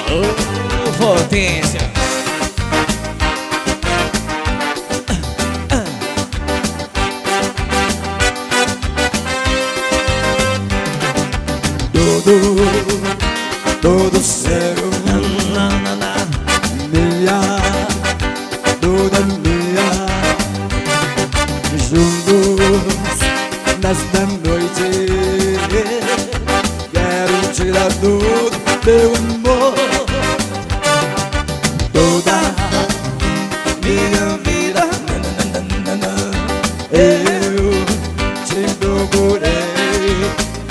Ô, potência. Todo seu, minha, toda minha, juntos nesta noite. Quero tirar todo teu amor, toda minha vida. Eu te procurei,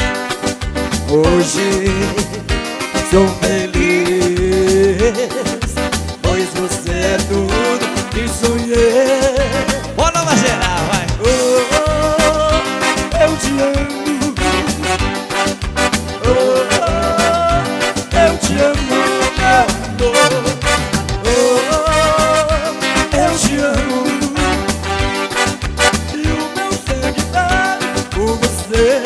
hoje sou feliz, pois você é tudo que sonhei. Bora nova geral, vai. Oh, oh, eu te amo. Oh, oh, eu te amo, meu amor. Oh, oh, eu te amo. E o meu sangue tá por você.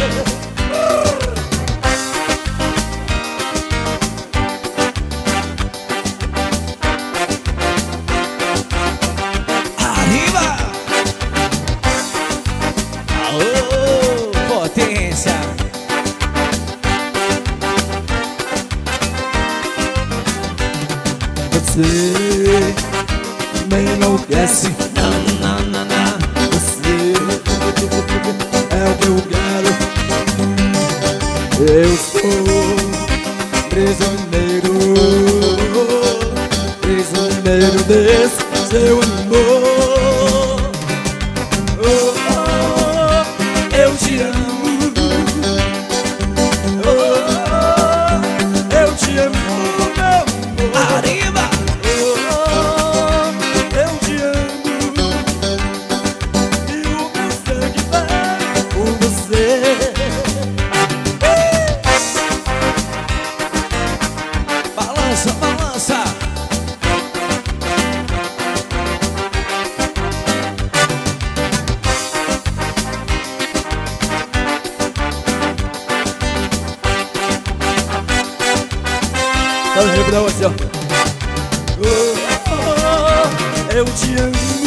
Arriba! Aô, potência! Você me enlouquece. Você é o que eu quero. Eu sou prisioneiro, prisioneiro desse seu amor. Oh, oh, eu te amo. Oh, oh, eu te amo, meu amor. Arriba! Oh, eu te amo. E o meu sangue vai por você. Balança, balança! Tá no refrão assim, ó. Oh, oh, eu te amo.